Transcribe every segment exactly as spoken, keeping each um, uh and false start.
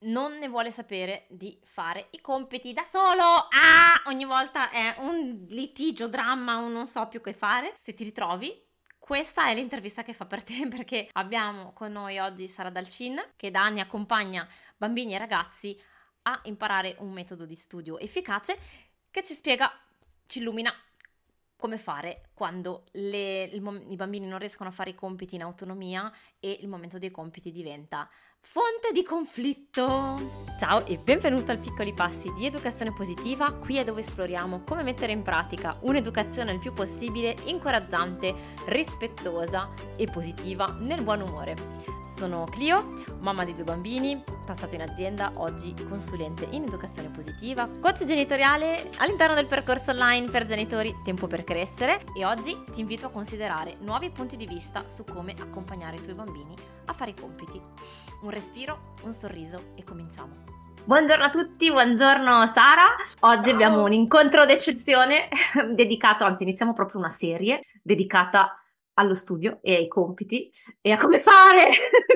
non ne vuole sapere di fare i compiti da solo. Ah, ogni volta è un litigio, dramma, un non so più che fare. Se ti ritrovi, questa è l'intervista che fa per te, perché abbiamo con noi oggi Sara Dalcin, che da anni accompagna bambini e ragazzi a imparare un metodo di studio efficace, che ci spiega, ci illumina come fare quando le, il mom- i bambini non riescono a fare i compiti in autonomia e il momento dei compiti diventa fonte di conflitto. Ciao e benvenuto al Piccoli Passi di Educazione Positiva. Qui è dove esploriamo come mettere in pratica un'educazione il più possibile incoraggiante, rispettosa e positiva nel buon umore. Sono Clio, mamma di due bambini, passato in azienda, oggi consulente in educazione positiva, coach genitoriale all'interno del percorso online per genitori Tempo per Crescere, e oggi ti invito a considerare nuovi punti di vista su come accompagnare i tuoi bambini a fare i compiti. Un respiro, un sorriso e cominciamo. Buongiorno a tutti, buongiorno Sara. Oggi Ciao. Abbiamo un incontro d'eccezione dedicato, anzi iniziamo proprio una serie dedicata allo studio e ai compiti e a come fare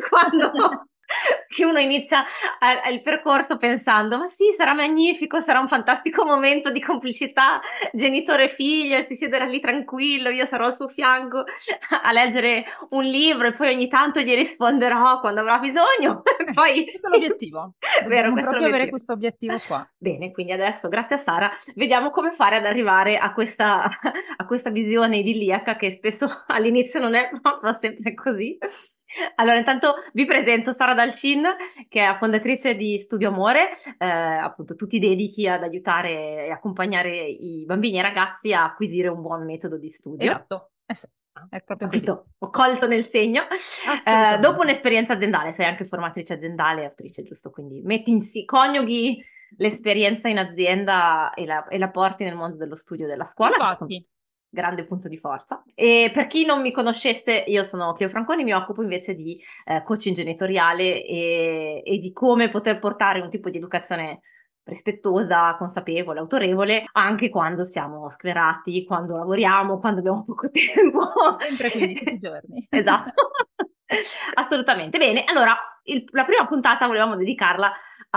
quando che uno inizia a, a il percorso pensando ma sì, sarà magnifico, sarà un fantastico momento di complicità genitore-figlio, si siederà lì tranquillo, io sarò al suo fianco a leggere un libro e poi ogni tanto gli risponderò quando avrà bisogno. Eh, Poi questo è l'obiettivo. vero, Dobbiamo questo è proprio avere l'obiettivo. questo obiettivo qua. Bene, quindi adesso, grazie a Sara, vediamo come fare ad arrivare a questa, a questa visione idilliaca che spesso all'inizio non è proprio sempre così. Allora, intanto vi presento Sara Dalcin, che è la fondatrice di Studio Amore. Eh, appunto, tu ti dedichi ad aiutare e accompagnare i bambini e i ragazzi a acquisire un buon metodo di studio. Esatto. Eh sì, è Ho proprio così. capito, ho colto nel segno. Eh, dopo Assolutamente. un'esperienza aziendale, sei anche formatrice aziendale e autrice, giusto? Quindi metti in si- coniughi l'esperienza in azienda e la, e la porti nel mondo dello studio e della scuola, che secondo me Infatti, è un grande punto di forza. E per chi non mi conoscesse, io sono Clio Franconi, mi occupo invece di eh, coaching genitoriale e, e di come poter portare un tipo di educazione rispettosa, consapevole, autorevole, anche quando siamo sclerati, quando lavoriamo, quando abbiamo poco tempo. sempre quindi, tutti i giorni. Esatto, assolutamente. Bene, allora il- la prima puntata volevamo dedicarla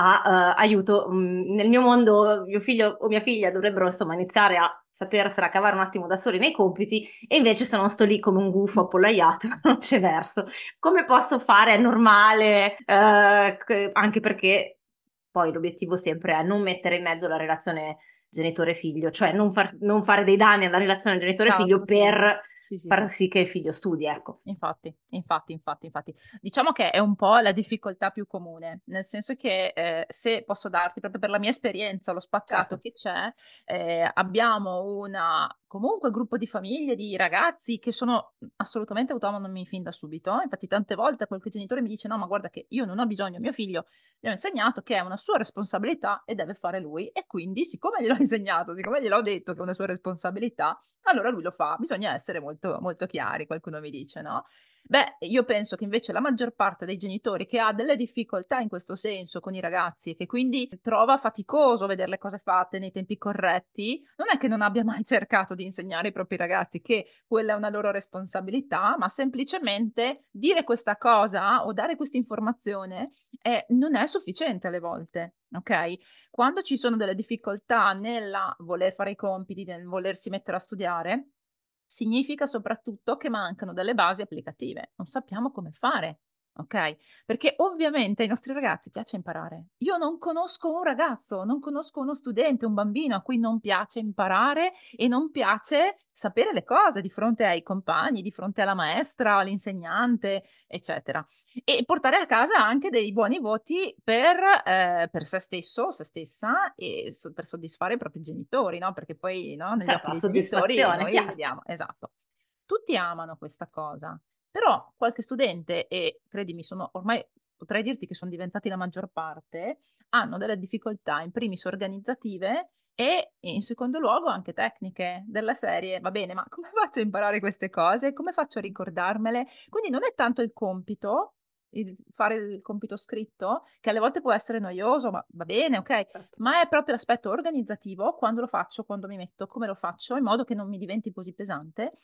a eh, aiuto. Mm, nel mio mondo, mio figlio o mia figlia dovrebbero insomma iniziare a sapersela cavare un attimo da soli nei compiti, e invece se non sto lì come un gufo appollaiato, non c'è verso. Come posso fare? È normale, eh, che- anche perché poi l'obiettivo sempre è non mettere in mezzo la relazione genitore-figlio, cioè non, far- non fare dei danni alla relazione genitore-figlio Esatto, sì. per Sì, sì, far sì. sì che il figlio studi, ecco. Infatti, infatti, infatti, infatti. Diciamo che è un po' la difficoltà più comune, nel senso che eh, se posso darti proprio per la mia esperienza lo spaccato Certo. che c'è, eh, abbiamo una comunque gruppo di famiglie, di ragazzi che sono assolutamente autonomi fin da subito. Infatti tante volte qualche genitore mi dice no, ma guarda che io non ho bisogno, mio figlio gli ho insegnato che è una sua responsabilità e deve fare lui, e quindi siccome gliel'ho insegnato, siccome gliel'ho detto che è una sua responsabilità, allora lui lo fa. Bisogna essere molto, molto chiari, qualcuno mi dice, no? Beh, io penso che invece la maggior parte dei genitori che ha delle difficoltà in questo senso con i ragazzi e che quindi trova faticoso vedere le cose fatte nei tempi corretti, non è che non abbia mai cercato di insegnare ai propri ragazzi che quella è una loro responsabilità, ma semplicemente dire questa cosa o dare questa informazione eh, non è sufficiente alle volte, ok? Quando ci sono delle difficoltà nella voler fare i compiti, nel volersi mettere a studiare, significa soprattutto che mancano delle basi applicative. Non sappiamo come fare, ok? Perché ovviamente ai nostri ragazzi piace imparare. Io non conosco un ragazzo, non conosco uno studente, un bambino a cui non piace imparare e non piace sapere le cose di fronte ai compagni, di fronte alla maestra, all'insegnante, eccetera. E portare a casa anche dei buoni voti per, eh, per se stesso, se stessa, e so- per soddisfare i propri genitori, no? Perché poi, no, negli Certo, occhi la dei genitori soddisfazione, noi chiaro. vediamo, esatto. Tutti amano questa cosa, però qualche studente, e credimi, sono ormai, potrei dirti che sono diventati la maggior parte, hanno delle difficoltà, in primis organizzative e in secondo luogo anche tecniche della serie. Va bene, ma come faccio a imparare queste cose? Come faccio a ricordarmele? Quindi non è tanto il compito, il fare il compito scritto, che alle volte può essere noioso, ma va bene, ok, Certo. ma è proprio l'aspetto organizzativo, quando lo faccio, quando mi metto, come lo faccio, in modo che non mi diventi così pesante.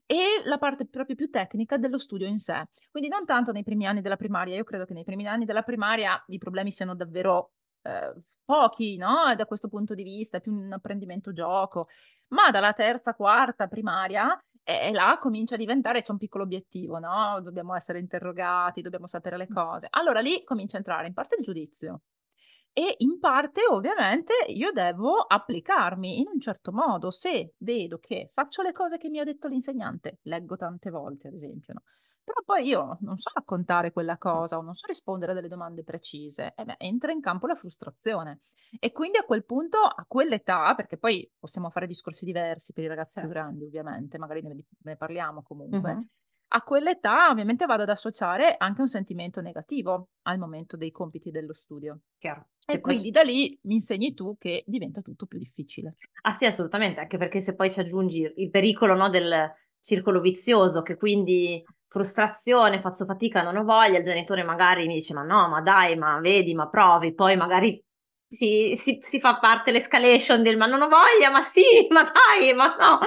e la parte proprio più tecnica dello studio in sé. Quindi non tanto nei primi anni della primaria, io credo che nei primi anni della primaria i problemi siano davvero, ehm, pochi, no, e da questo punto di vista è più un apprendimento gioco, ma dalla terza, quarta primaria, eh, là comincia a diventare c'è un piccolo obiettivo, no, dobbiamo essere interrogati, dobbiamo sapere le cose. Allora lì comincia a entrare in parte il giudizio e in parte ovviamente io devo applicarmi in un certo modo. Se vedo che faccio le cose che mi ha detto l'insegnante, leggo tante volte ad esempio, no, però poi io non so raccontare quella cosa o non so rispondere a delle domande precise, eh beh, entra in campo la frustrazione. E quindi a quel punto, a quell'età, perché poi possiamo fare discorsi diversi per i ragazzi più Certo. grandi ovviamente, magari ne ne parliamo comunque. Mh-mh. A quell'età ovviamente vado ad associare anche un sentimento negativo al momento dei compiti dello studio. Chiaro. E Se poi c quindi da lì mi insegni tu che diventa tutto più difficile. Ah sì, assolutamente, anche perché se poi ci aggiungi il pericolo, no, del circolo vizioso, che quindi frustrazione, faccio fatica, non ho voglia, il genitore magari mi dice: "Ma no, ma dai, ma vedi, ma provi", poi magari si si si fa parte l'escalation del: "Ma non ho voglia, ma sì, ma dai, ma no".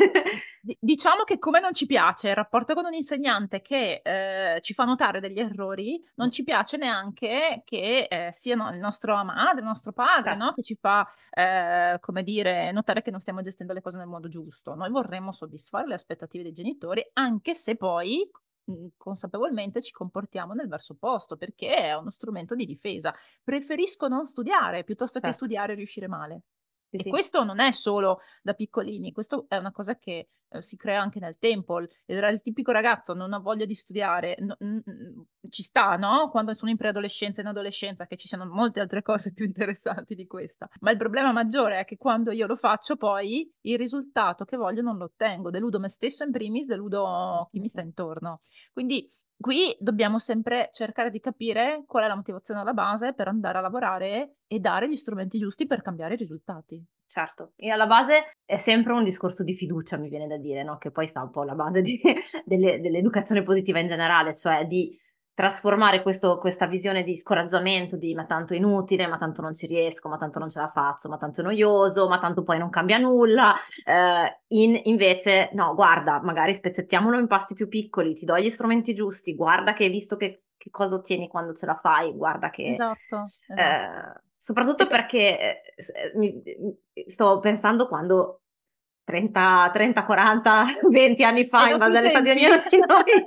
Di diciamo che come non ci piace il rapporto con un insegnante che, ehm, ci fa notare degli errori, non ci piace neanche che, ehm, siano il nostro madre, il nostro padre, Certo, no, che ci fa, ehm, come dire, notare che non stiamo gestendo le cose nel modo giusto. Noi vorremmo soddisfare le aspettative dei genitori, anche se poi, mhmm, consapevolmente ci comportiamo nel verso opposto, perché è uno strumento di difesa. Preferisco non studiare piuttosto che certo. studiare e riuscire male. Sì, E sì. questo non è solo da piccolini, questo è una cosa che, ehm, si crea anche nel tempo. L era il tipico ragazzo, non ha voglia di studiare, no mh, mh, ci sta, no, quando sono in preadolescenza e in adolescenza che ci siano molte altre cose più interessanti di questa. Ma il problema maggiore è che quando io lo faccio poi, il risultato che voglio non lo ottengo. Deludo me stesso in primis, deludo chi mi sta Mh-mh. intorno. Quindi qui dobbiamo sempre cercare di capire qual è la motivazione alla base per andare a lavorare e dare gli strumenti giusti per cambiare i risultati. Certo, e alla base è sempre un discorso di fiducia, mi viene da dire, no, che poi sta un po' alla base di delle dell'educazione positiva in generale, cioè di trasformare questo questa visione di scoraggiamento, di: "Ma tanto è inutile, ma tanto non ci riesco, ma tanto non ce la faccio, ma tanto è noioso, ma tanto poi non cambia nulla", ehm, in invece: "No, guarda, magari spezzettiamolo in passi più piccoli, ti do gli strumenti giusti, guarda che hai visto che che cosa ottieni quando ce la fai, guarda che". Esatto, esatto. Ehm, E soprattutto se perché, ehm, s ehm, mi mhmm, sto pensando quando trenta, trenta, quaranta, venti anni fa, ai in base nostri all'età di tempi? ognuno di noi.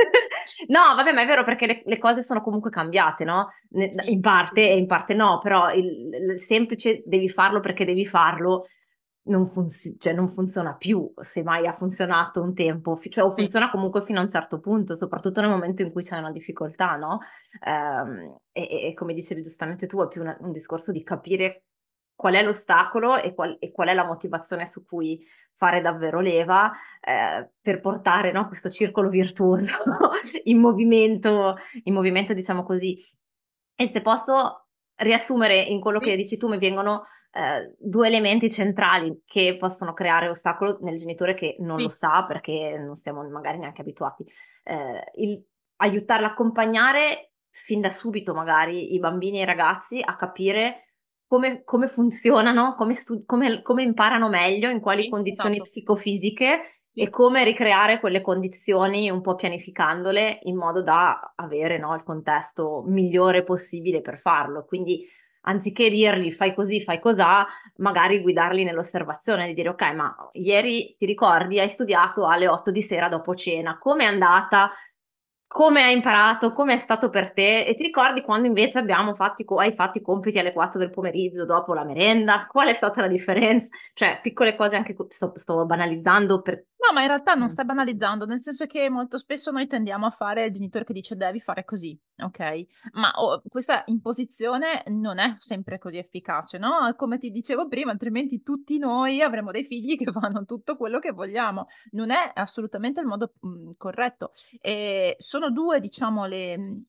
No, vabbè, ma è vero perché le le cose sono comunque cambiate, no, ne Sì, in sì, parte e sì. in parte no, però il il semplice devi farlo perché devi farlo non funz cioè non funziona più, se mai ha funzionato un tempo, fi cioè o Sì, funziona comunque fino a un certo punto, soprattutto nel momento in cui c'è una difficoltà, no, ehm, e e e come dicevi giustamente tu, è più una un discorso di capire qual è l'ostacolo e qual e qual è la motivazione su cui fare davvero leva, ehm, per portare, no, questo circolo virtuoso in movimento in movimento, diciamo così. E se posso riassumere in quello che sì, dici tu, mi vengono, ehm, due elementi centrali che possono creare ostacolo nel genitore che non lo sì, sa, perché non siamo magari neanche abituati. Ehm, il aiutarlo, accompagnare fin da subito magari i bambini e i ragazzi a capire come come funzionano, come stu come come imparano meglio, in quali sì, condizioni esatto. psicofisiche e Sì. come ricreare quelle condizioni un po' pianificandole in modo da avere, no, il contesto migliore possibile per farlo. Quindi anziché dirgli: "Fai così, fai cosà", magari guidarli nell'osservazione, di dire: "Okay, ma ieri ti ricordi hai studiato alle otto di sera dopo cena, com'è andata? Come hai imparato? Com'è stato per te? E ti ricordi quando invece abbiamo fatto i co hai fatto i compiti alle quattro del pomeriggio dopo la merenda? Qual è stata la differenz" Cioè piccole cose anche co sto sto banalizzando per No, ma in realtà non stai banalizzando, nel senso che molto spesso noi tendiamo a fare il genitore che dice: "Devi fare così", okay, ma o questa imposizione non è sempre così efficace, no, come ti dicevo prima, altrimenti tutti noi avremo dei figli che fanno tutto quello che vogliamo. Non è assolutamente il modo, mhmm, corretto. Ehm, sono due diciamo le mhmm,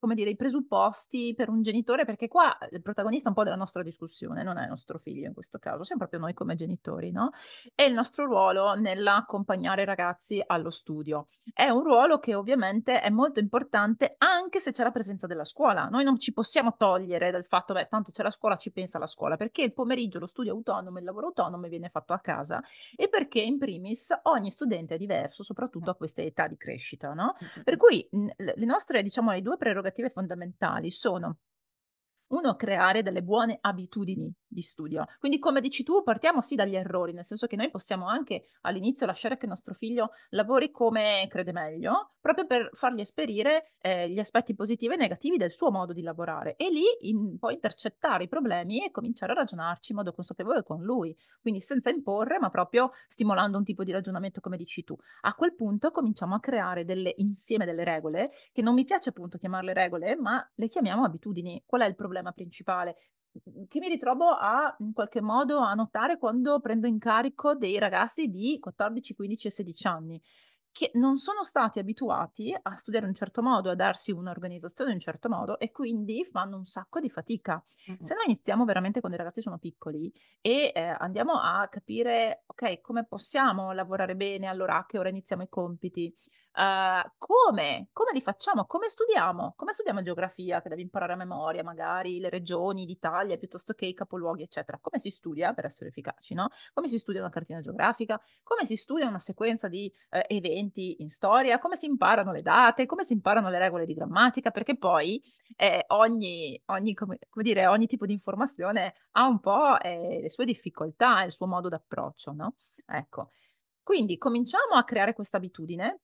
come dire, i presupposti per un genitore, perché qua il protagonista un po' della nostra discussione non è il nostro figlio in questo caso, siamo proprio noi come genitori, no, è il nostro ruolo nell'accompagnare i ragazzi allo studio. È un ruolo che ovviamente è molto importante anche se c'è la presenza della scuola. Noi non ci possiamo togliere dal fatto: "Beh, tanto c'è la scuola, ci pensa la scuola", perché il pomeriggio lo studio autonomo, il lavoro autonomo viene fatto a casa e perché in primis ogni studente è diverso, soprattutto a queste età di crescita, no, Mh, mh, per mh. cui, mhmm, l le nostre diciamo le due prerogative fondamentali sono: uno, creare delle buone abitudini di studio. Quindi come dici tu, partiamo sì dagli errori, nel senso che noi possiamo anche all'inizio lasciare che il nostro figlio lavori come crede meglio, proprio per fargli esperire, ehm, gli aspetti positivi e negativi del suo modo di lavorare e lì in poi intercettare i problemi e cominciare a ragionarci in modo consapevole con lui. Quindi senza imporre, ma proprio stimolando un tipo di ragionamento come dici tu. A quel punto cominciamo a creare delle insieme delle regole, che non mi piace appunto chiamarle regole, ma le chiamiamo abitudini. Qual è il problema principale? Mhmm, che mi ritrovo a in qualche modo a notare quando prendo in carico dei ragazzi di quattordici, quindici e sedici anni, che non sono stati abituati a studiare in un certo modo, a darsi un'organizzazione in un certo modo e quindi fanno un sacco di fatica. Mh-mh. Se noi iniziamo veramente quando i ragazzi sono piccoli e, ehm, andiamo a capire: okay, come possiamo lavorare bene, allora a che ora iniziamo i compiti, uhm, come come li facciamo, come studiamo, come studiamo geografia che devi imparare a memoria magari le regioni d'Italia piuttosto che i capoluoghi, eccetera. Come si studia per essere efficaci, no, come si studia una cartina geografica, come si studia una sequenza di, ehm, eventi in storia, come si imparano le date, come si imparano le regole di grammatica, perché poi, ehm, ogni ogni come come dire, ogni tipo di informazione ha un po', ehm, le sue difficoltà e il suo modo d'approccio, no, ecco. Quindi cominciamo a creare questa abitudine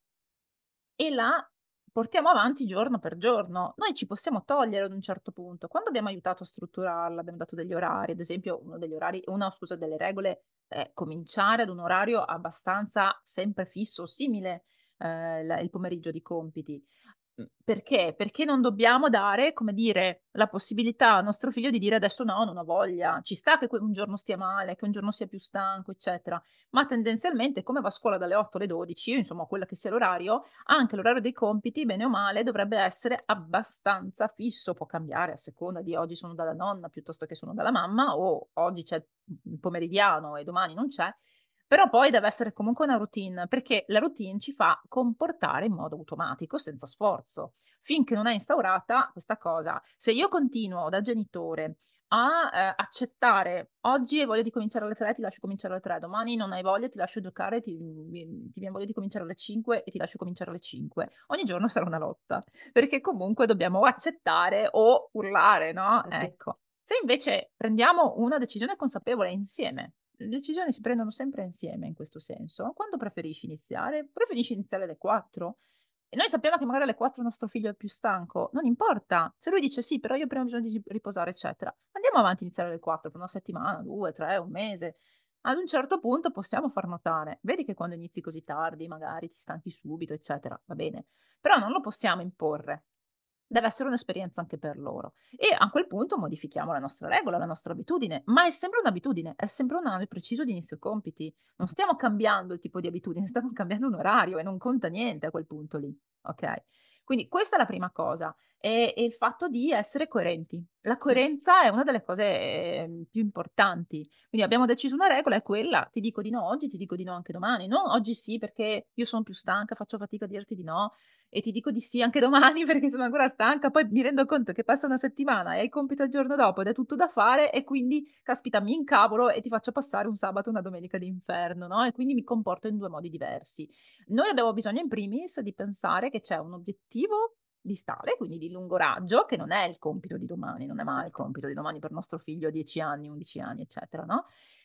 e la portiamo avanti giorno per giorno. Noi ci possiamo togliere ad un certo punto. Quando abbiamo aiutato a strutturarla, abbiamo dato degli orari, ad esempio uno degli orari una scusa, delle regole è cominciare ad un orario abbastanza sempre fisso, simile, ehm, la il pomeriggio di compiti. Mhmm, perché? Perché non dobbiamo dare, come dire, la possibilità al nostro figlio di dire: "Adesso no, non ho voglia". Ci sta che que un giorno stia male, che un giorno sia più stanco, eccetera, ma tendenzialmente come va a scuola dalle otto alle dodici, insomma quella che sia l'orario, anche l'orario dei compiti, bene o male, dovrebbe essere abbastanza fisso, può cambiare a seconda di oggi sono dalla nonna piuttosto che sono dalla mamma o oggi c'è il pomeridiano e domani non c'è, però poi deve essere comunque una routine, perché la routine ci fa comportare in modo automatico, senza sforzo. Finché non è instaurata questa cosa, se io continuo da genitore a, ehm, accettare: "Oggi hai voglia di cominciare alle tre, ti lascio cominciare alle tre, domani non hai voglia, ti lascio giocare, ti mi ti vien voglia di cominciare alle cinque e ti lascio cominciare alle cinque." Ogni giorno sarà una lotta, perché comunque dobbiamo o accettare o urlare, no, Eh sì. ecco. Se invece prendiamo una decisione consapevole insieme, le decisioni si prendono sempre insieme in questo senso, quando preferisci iniziare? Preferisci iniziare alle quattro? E noi sappiamo che magari alle quattro il nostro figlio è più stanco, non importa. Se lui dice: "Sì, però io prima ho bisogno di si riposare", eccetera, andiamo avanti a iniziare alle quattro per una settimana, due, tre, un mese. Ad un certo punto possiamo far notare: "Vedi che quando inizi così tardi magari ti stanchi subito, eccetera", va bene, però non lo possiamo imporre. Deve essere un'esperienza anche per loro. E a quel punto modifichiamo la nostra regola, la nostra abitudine, ma è sempre un'abitudine, è sempre un orario preciso di inizio compiti. Non Mh-mh. stiamo cambiando il tipo di abitudine, stiamo cambiando un orario e non conta niente a quel punto lì, okay? Quindi questa è la prima cosa, e e il fatto di essere coerenti. La Mh. coerenza è una delle cose, ehm, più importanti. Quindi abbiamo deciso una regola, è quella, ti dico di no oggi, ti dico di no anche domani, no oggi sì perché io son più stanca, faccio fatica a dirti di no, e ti dico di sì anche domani perché sono ancora stanca, poi mi rendo conto che passa una settimana e hai il compito il giorno dopo ed è tutto da fare e quindi, caspita, mi incavolo e ti faccio passare un sabato e una domenica d'inferno, no, e quindi mi comporto in due modi diversi. Noi abbiamo bisogno in primis di pensare che c'è un obiettivo distale, quindi di lungo raggio, che non è il compito di domani, non è mai il Certo. compito di domani per nostro figlio a dieci anni, undici anni, eccetera, no,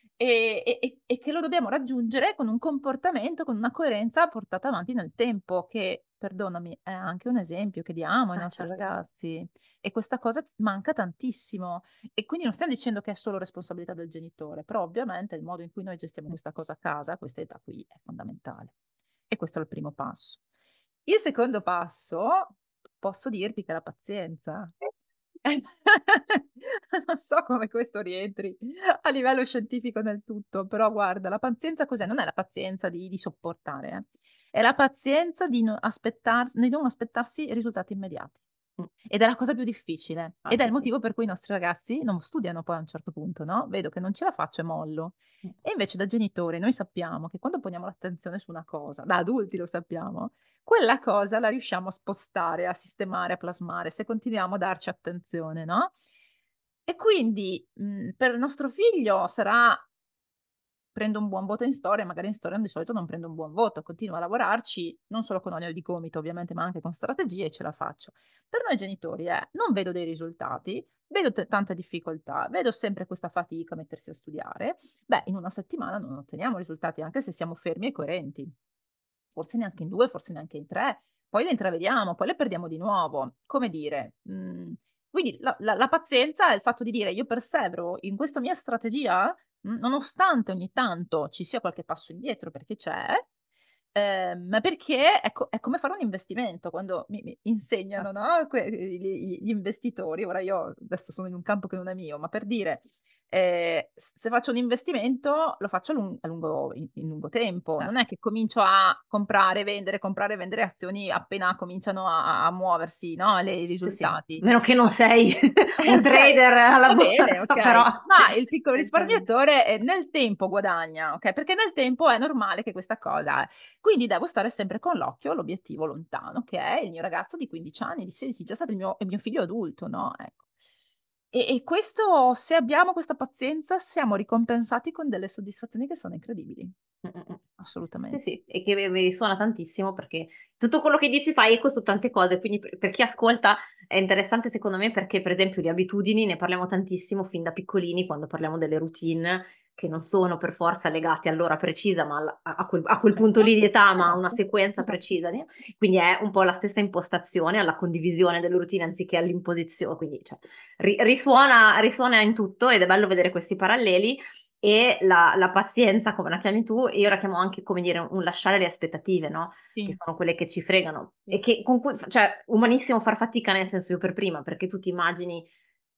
e e e e che lo dobbiamo raggiungere con un comportamento, con una coerenza portata avanti nel tempo che, perdonami, è anche un esempio che diamo ai Eh nostri certo. ragazzi e questa cosa t manca tantissimo. E quindi non stiam dicendo che è solo responsabilità del genitore, però ovviamente il modo in cui noi gestiamo questa cosa a casa, a questa età qui, è fondamentale. E questo è il primo passo. Il secondo passo, posso dirti che è la pazienza. Non so come questo rientri a livello scientifico nel tutto, però guarda, la pazienza cos'è? Non è la pazienza di di sopportare, eh, è la pazienza di no aspettars di non aspettarsi risultati immediati. Mh. Ed è la cosa più difficile. Ah, Ed è sì, il sì. motivo per cui i nostri ragazzi non studiano poi a un certo punto, no, vedo che non ce la faccio e mollo. Mh. E invece da genitori noi sappiamo che quando poniamo l'attenzione su una cosa, da adulti lo sappiamo, quella cosa la riusciamo a spostare, a sistemare, a plasmare, se continuiamo a darci attenzione, no? E quindi, mhmm, per il nostro figlio sarà prendo un buon voto in storia, magari in storia di solito non prendo un buon voto, continuo a lavorarci, non solo con olio di gomito ovviamente, ma anche con strategie e ce la faccio. Per noi genitori è: non vedo dei risultati, vedo t tanta difficoltà, vedo sempre questa fatica a mettersi a studiare, beh, in una settimana non otteniamo risultati anche se siamo fermi e coerenti. Forse neanche in due, forse neanche in tre, poi le intravediamo, poi le perdiamo di nuovo. Come dire, mhmm, quindi la la la pazienza è il fatto di dire: "Io persevero in questa mia strategia, mhmm, nonostante ogni tanto ci sia qualche passo indietro perché c'è, ehm, ma perché è co è come fare un investimento." Quando mi mi insegnano, Certo. no, que gli gli gli investitori, ora io adesso sono in un campo che non è mio, ma per dire, ehm, s se faccio un investimento lo faccio a lun a lungo in in lungo tempo, non è Certo. che comincio a comprare, vendere, comprare, vendere azioni appena cominciano a a a muoversi, no, le i Sì, sì. A risultati. meno che non sei un Okay, trader alla va bene, borsa, però okay. Ma il piccolo tendenzialmente risparmiatore, ehm, nel tempo guadagna, okay, perché nel tempo è normale che questa cosa quindi devo stare sempre con l'occhio all'obiettivo lontano, che è il mio ragazzo di quindici anni, di sedici, diciassette, il mio il mio figlio adulto, no, ecco. E e questo se abbiamo questa pazienza, siamo ricompensati con delle soddisfazioni che sono incredibili. Mh, mh, mh. Sì, Assolutamente. sì, e che mi mi risuona tantissimo perché tutto quello che dici fa eco su tante cose, quindi per per chi ascolta è interessante secondo me perché, per esempio, di abitudini ne parliamo tantissimo fin da piccolini quando parliamo delle routine che non sono per forza legate all'ora precisa, ma al a a quel a quel punto Certo, lì di età, ma a una esatto, sequenza esatto. precisa di quindi è un po' la stessa impostazione alla condivisione delle routine anziché all'imposizio quindi cioè ri risuona risuona in tutto ed è bello vedere questi paralleli e la la pazienza, come la chiami tu, io la chiamo anche, come dire, un lasciare le aspettative, no, che Sì, sono quelle che ci fregano sì. e che con cui f cioè umanissimo far fatica, nel senso io per prima, perché tu ti immagini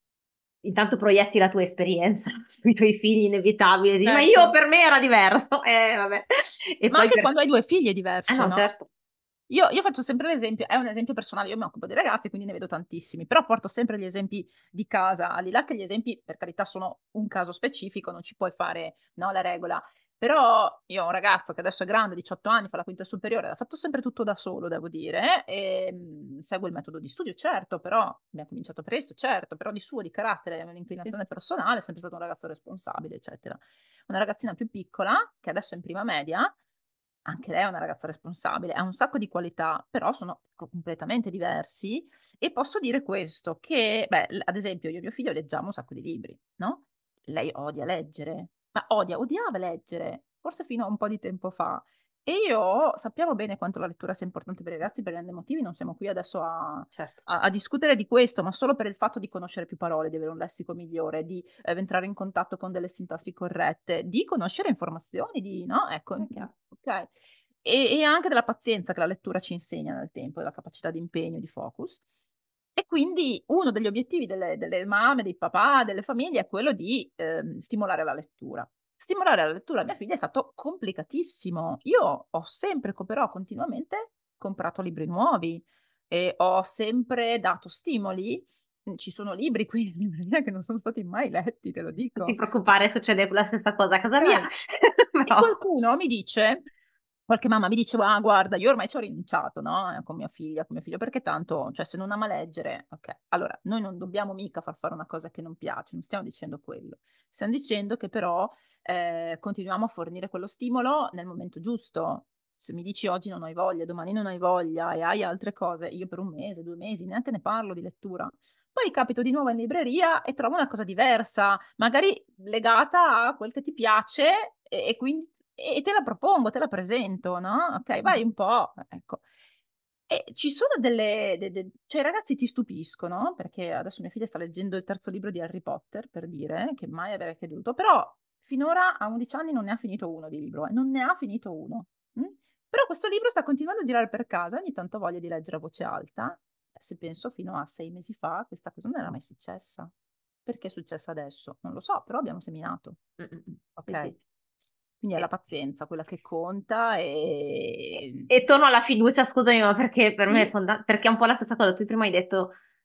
intanto proietti la tua esperienza sui tuoi figli inevitabile, di: "Ma io Certo. per me era diverso." Eh vabbè. E Ma poi anche per quando hai due figli è eh diverso, no, no? certo. Io io faccio sempre l'esempio è un esempio personale, io mi occupo di ragazzi, quindi ne vedo tantissimi, però porto sempre gli esempi di casa, al di là che gli esempi, per carità, sono un caso specifico, non ci puoi fare, no, la regola. Però io ho un ragazzo che adesso è grande, diciotto anni, fa la quinta superiore, ha fatto sempre tutto da solo, devo dire, ehm, segue il metodo di studio, certo, però abbiamo cominciato presto, certo, però di suo, di carattere, è Sì. un'inclinazione personale, è sempre stato un ragazzo responsabile, eccetera. Una ragazzina più piccola, che adesso è in prima media, anche lei è una ragazza responsabile, ha un sacco di qualità, però sono completamente diversi e posso dire questo, che beh, l ad esempio io e mio figlio leggiamo un sacco di libri, no, lei odia leggere, ma odia odiava leggere, forse fino a un po' di tempo fa. E io sappiamo bene quanto la lettura sia importante per i ragazzi per n motivi, non siamo qui adesso a Certo. a a discutere di questo, ma solo per il fatto di conoscere più parole, di avere un lessico migliore, di, ehm, entrare in contatto con delle sintassi corrette, di conoscere informazioni, di no, ecco, È mhmm, chiaro. okay. E e anche della pazienza che la lettura ci insegna nel tempo, della capacità di impegno, di focus. E quindi uno degli obiettivi delle delle mamme, dei papà, delle famiglie è quello di, ehm, stimolare la lettura. Stimolare la lettura a mia figlia è stato complicatissimo. Io ho sempre co però continuamente comprato libri nuovi e ho sempre dato stimoli. Mhmm, ci sono libri qui in libreria che non sono stati mai letti, te lo Non ti dico. preoccupare, succede la stessa cosa a casa mia, Okay. E però qualcuno mi dice qualche mamma mi dice: "Ah guarda, io ormai c'ho rinunciato, no, ehm, con mia figlia con mio figlio, perché tanto cioè se non ama leggere" okay. Allora, noi non dobbiamo mica far fare una cosa che non piace, non stiamo dicendo quello. Stiam dicendo che però, ehm, continuiamo a fornire quello stimolo nel momento giusto. Se mi dici oggi non hai voglia, domani non hai voglia e hai altre cose, io per un mese, due mesi neanche ne parlo di lettura. Poi capito di nuovo in libreria e trovo una cosa diversa, magari legata a quel che ti piace e e quindi e te la propongo, te la presento, no, okay, vai mh-mh. un po', ecco. E ci sono delle de de cioè i ragazzi ti stupiscono, perché adesso mia figlia sta leggendo il terzo libro di Harry Potter, per dire, che mai avrei creduto, però finora a undici anni non ne ha finito uno di libro, eh, non ne ha finito uno, mh, però questo libro sta continuando a girare per casa, ogni tanto ha voglia di leggere a voce alta. Eh, se penso fino a sei mesi fa questa cosa non era mai successa. Perché è successa adesso? Non lo so, però abbiamo seminato, Mh, mh, mh. Sì, okay? sì. Quindi è la E pazienza quella che conta, E ehm e torno alla fiducia, scusami, ma perché per me è sì, fonda perché è un po' la stessa cosa. Tu prima hai detto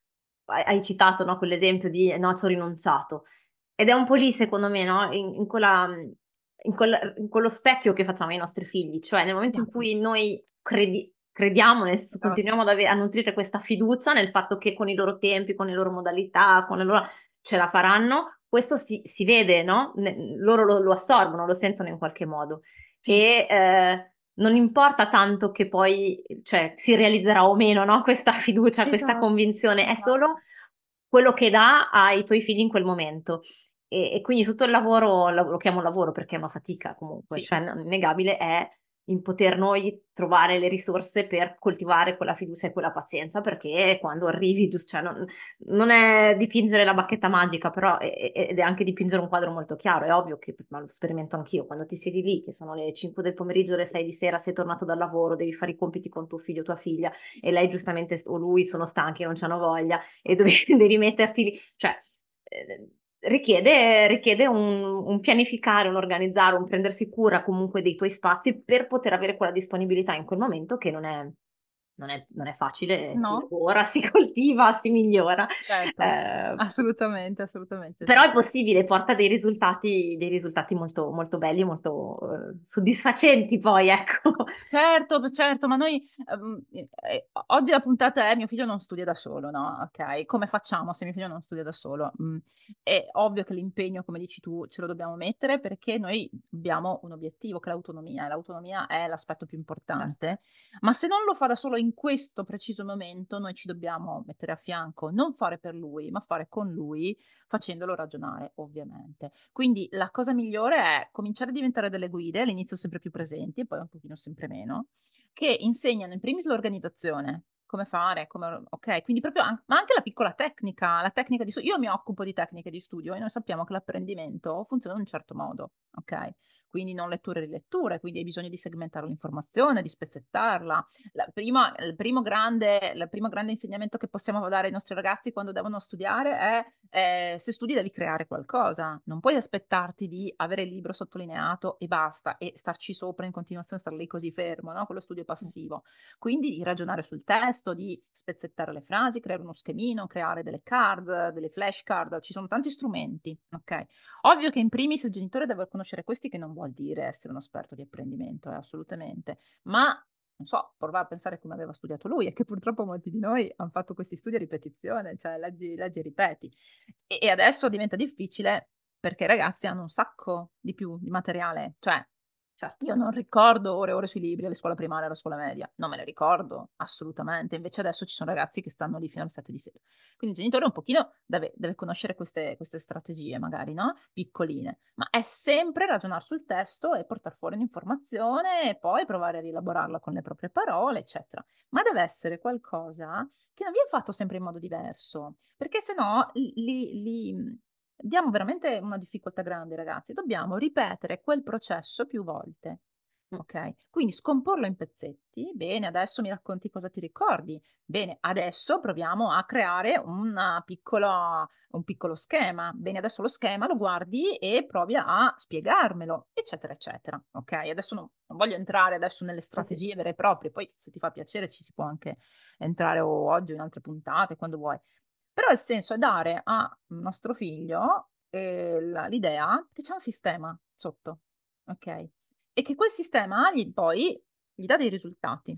hai hai citato, no, quell'esempio di: "No, c'ho rinunciato." Ed è un po' lì secondo me, no, in in quella mhmm, in quel in quello specchio che facciamo ai nostri figli, cioè nel momento in Esatto, cui noi credi crediamo, nel senso esatto. continuiamo ad ave a nutrire questa fiducia nel fatto che con i loro tempi, con le loro modalità, con le loro ce la faranno, questo si si vede, no, ne loro lo lo assorbono, lo sentono in qualche modo. Sì, E, ehm, non importa tanto che poi, cioè, si realizzerà o meno, no, questa fiducia, questa esatto, convinzione, è esatto. solo quello che dà ai tuoi figli in quel momento. E e quindi tutto il lavoro lav lo chiamo lavoro perché è una fatica comunque, Sì. cioè n innegabile è in poter noi trovare le risorse per coltivare quella fiducia e quella pazienza, perché quando arrivi gius cioè non non è dipingere la bacchetta magica, però e e ed è anche dipingere un quadro molto chiaro. È ovvio che p ma lo sperimento anch'io, quando ti siedi lì, che sono le cinque del pomeriggio, le sei di sera, sei tornato dal lavoro, devi fare i compiti con tuo figlio o tua figlia e lei giustamente s o lui sono stanchi e non c'hanno voglia e dove devi metterti lì, cioè, ehm, richiede richiede un un pianificare, un organizzare, un prendersi cura comunque dei tuoi spazi per poter avere quella disponibilità in quel momento che non è non è non è facile, si No? lavora, si coltiva, si migliora. Certo, Ehm, assolutamente, assolutamente Però sì. è possibile, porta dei risultati dei risultati molto molto belli, molto, uhm, soddisfacenti poi, ecco. Certo, b certo, ma noi, ehm, i ehm, o oggi la puntata è: mio figlio non studia da solo, no, okay, come facciamo se mio figlio non studia da solo? Mhmm, è ovvio che l'impegno, come dici tu, ce lo dobbiamo mettere perché noi abbiamo un obiettivo che è l'autonomia, e l'autonomia è l'aspetto più Certo. importante, ma se non lo fa da solo in questo preciso momento, noi ci dobbiamo mettere a fianco, non fare per lui, ma fare con lui, facendolo ragionare ovviamente. Quindi la cosa migliore è cominciare a diventare delle guide, all'inizio sempre più presenti e poi un pochino sempre meno, che insegnano in primis l'organizzazione, come fare, come or okay, quindi proprio an ma anche la piccola tecnica, la tecnica di stu io mi occupo di tecniche di studio e noi sappiamo che l'apprendimento funziona in un certo modo, okay, quindi non letture e riletture, quindi hai bisogno di segmentare l'informazione, di spezzettarla. La prima il primo grande il primo grande insegnamento che possiamo dare ai nostri ragazzi quando devono studiare è ehm, se studi devi creare qualcosa, non puoi aspettarti di avere il libro sottolineato e basta e starci sopra in continuazione, star lì così fermo, no, quello studio Mh. passivo. Quindi di ragionare sul testo, di spezzettare le frasi, creare uno schemino, creare delle card, delle flashcard, ci sono tanti strumenti, okay. Ovvio che in primis il genitore deve conoscere questi, che non vuol dire essere uno esperto di apprendimento, eh, assolutamente, ma non so, prova a pensare come aveva studiato lui, e che purtroppo molti di noi han fatto questi studi a ripetizione, cioè leggi leggi e ripeti. E e adesso diventa difficile perché i ragazzi hanno un sacco di più di materiale, cioè Certo. io non ricordo ore e ore sui libri alla scuola primaria, alla scuola media, non me le ricordo assolutamente, invece adesso ci sono ragazzi che stanno lì fino alle sette di sera. Quindi il genitore un pochino deve deve conoscere queste queste strategie magari, no, piccoline, ma è sempre ragionar sul testo e portar fuori un'informazione e poi provare a rielaborarla con le proprie parole, eccetera. Ma deve essere qualcosa che non vien fatto sempre in modo diverso, perché se no li li li mhmm, diamo veramente una difficoltà grande ai ragazzi. Dobbiamo ripetere quel processo più volte, Mh. okay, quindi scomporlo in pezzetti: "Bene, adesso mi racconti cosa ti ricordi. Bene, adesso proviamo a creare una piccola un piccolo schema. Bene, adesso lo schema lo guardi e provi a spiegarmelo", eccetera, eccetera, okay. Adesso no non voglio entrare adesso nelle Sì, sì, sì. strategie vere e proprie, poi se ti fa piacere ci si può anche entrare o oggi o in altre puntate, quando vuoi. Però il senso è dare a nostro figlio, ehm, la l'idea che c'è un sistema sotto, okay, e che quel sistema gli poi gli dà dei risultati.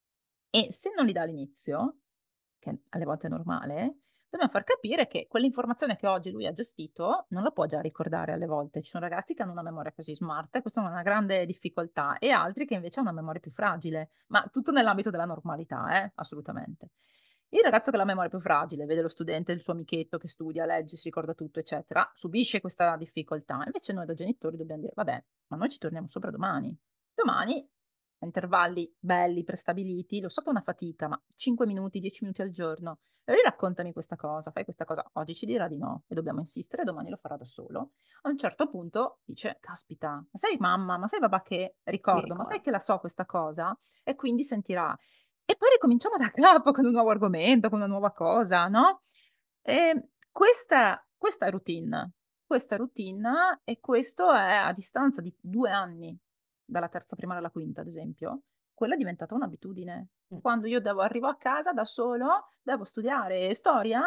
E se non li dà all'inizio, che alle volte è normale, dobbiamo far capire che quell'informazione che oggi lui ha gestito non la può già ricordare alle volte. Ci sono ragazzi che hanno una memoria così smart, e questa è una grande difficoltà, e altri che invece hanno una memoria più fragile, ma tutto nell'ambito della normalità, eh, assolutamente. Il ragazzo che ha la memoria più fragile, vede lo studente, il suo amichetto che studia, legge, si ricorda tutto, eccetera, subisce questa difficoltà. Invece noi da genitori dobbiamo dire: "Vabbè, ma noi ci torniamo sopra domani. Domani a intervalli belli, prestabiliti, lo so che è una fatica, ma cinque minuti, dieci minuti al giorno. E raccontami questa cosa, fai questa cosa. Oggi ci dirà di no e dobbiamo insistere, domani lo farà da solo." A un certo punto dice: "Caspita, ma sai mamma, ma sai papà che Mi ricordo, ma sai ricordo. che la so questa cosa?" E quindi sentirà. E poi ricominciamo da capo con un nuovo argomento, con una nuova cosa, no, ehm, questa questa è routine. Questa è routine e questo è a distanza di due anni, dalla terza primaria alla quinta ad esempio, quella è diventata un'abitudine. Mh. Quando io devo arrivo a casa da solo, devo studiare storia,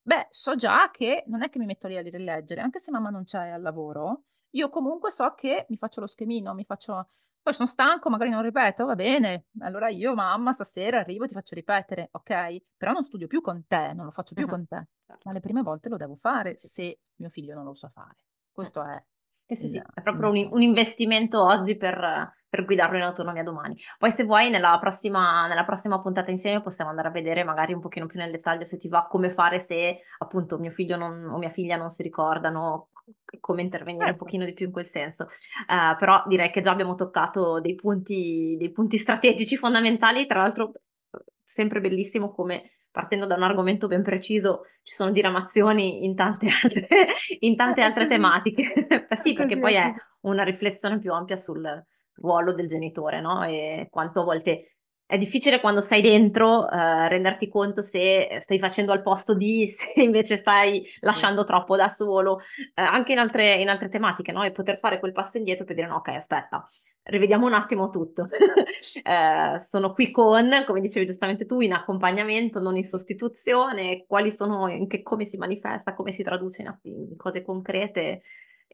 Beh, so già che non è che mi metto lì a rileggere, anche se mamma non c'è al lavoro, io comunque so che mi faccio lo schemino, mi faccio poi son stanco, magari non ripeto, va bene, allora io: "Mamma stasera arrivo e ti faccio ripetere", okay, però non studio più con te, non lo faccio più Ah-ah, con te, ma certo. le prime volte lo devo fare Sì. se mio figlio non lo sa fare. Eh. Questo è Sì, sì, il sì, è il proprio un i messaggio. un investimento oggi per per guidarlo in autonomia domani. Poi se vuoi nella prossima nella prossima puntata insieme possiamo andare a vedere magari un pochino più nel dettaglio, se ti va, come fare se appunto mio figlio non o mia figlia non si ricordano, c come intervenire un Certo. pochino di più in quel senso. Ehm, però direi che già abbiamo toccato dei punti dei punti strategici fondamentali, tra l'altro, uhm, sempre bellissimo come partendo da un argomento ben preciso ci sono diramazioni in tante altre in Eh, tante è altre così. tematiche. Eh È sì, perché così, è poi è così. una riflessione più ampia sul ruolo del genitore, no, e quanto a volte è difficile quando sei dentro, ehm, renderti conto se stai facendo al posto di, se invece stai Sì. lasciando troppo da solo, ehm, anche in altre in altre tematiche, no, e poter fare quel passo indietro per dire: "No, okay, aspetta, rivediamo un attimo tutto. Ehm, sono qui con", come dicevi giustamente tu, in accompagnamento, non in sostituzione, quali sono in che come si manifesta, come si traduce in a in cose concrete,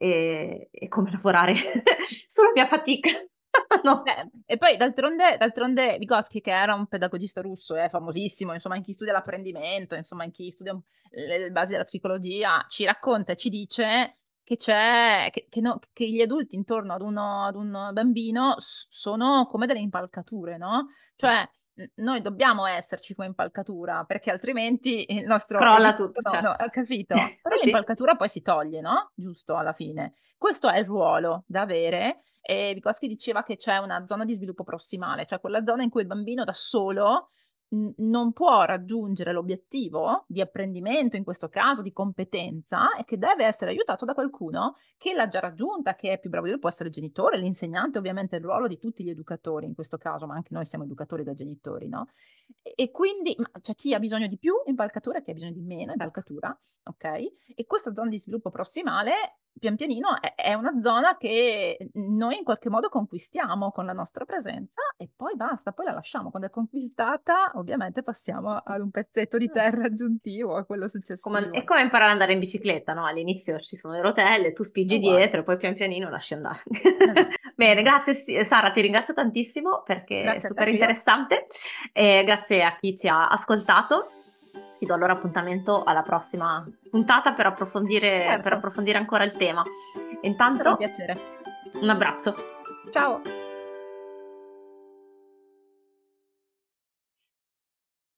e e come lavorare sulla mia fatica. No. Beh, e poi d'altronde d'altronde Vygotsky, che era un pedagogista russo, è famosissimo, insomma, in chi studia l'apprendimento, insomma, in chi studia un le le basi della psicologia, ci racconta e ci dice che c'è che che no che gli adulti intorno ad uno ad un bambino s sono come delle impalcature, no, cioè, n noi dobbiamo esserci come impalcatura, perché altrimenti il nostro Crolla edificio tutto, no no, certo. hai capito? Però Sì, sì. l'impalcatura poi si toglie, no, giusto, alla fine. Questo è il ruolo da avere. E Vygotsky diceva che c'è una zona di sviluppo prossimale, cioè quella zona in cui il bambino da solo n non può raggiungere l'obiettivo di apprendimento, in questo caso di competenza, e che deve essere aiutato da qualcuno che l'ha già raggiunta, che è più bravo di lui, può essere il genitore, l'insegnante, ovviamente il ruolo di tutti gli educatori in questo caso, ma anche noi siamo educatori da genitori, no, e e quindi ma c'è chi ha bisogno di più impalcatura e chi ha bisogno di meno Certo. impalcatura, okay, e questa zona di sviluppo prossimale pian pianino è è una zona che n noi in qualche modo conquistiamo con la nostra presenza e poi basta, poi la lasciamo. Quando è conquistata ovviamente passiamo Sì, sì. ad un pezzetto di Mh. terra aggiuntivo, a quello Come è successivo. come imparare ad andare in bicicletta, no, all'inizio ci sono le rotelle, tu È spingi uguale. dietro e poi pian pianino lasci andare. Esa Bene, esa grazie s Sara, ti ringrazio tantissimo perché è Grazie a te, super Pia. interessante, e grazie a chi ci ha ascoltato. Ti do allora appuntamento alla prossima puntata per approfondire per Certo, approfondire ancora il tema. sarà un Intanto piacere. un abbraccio. Ciao.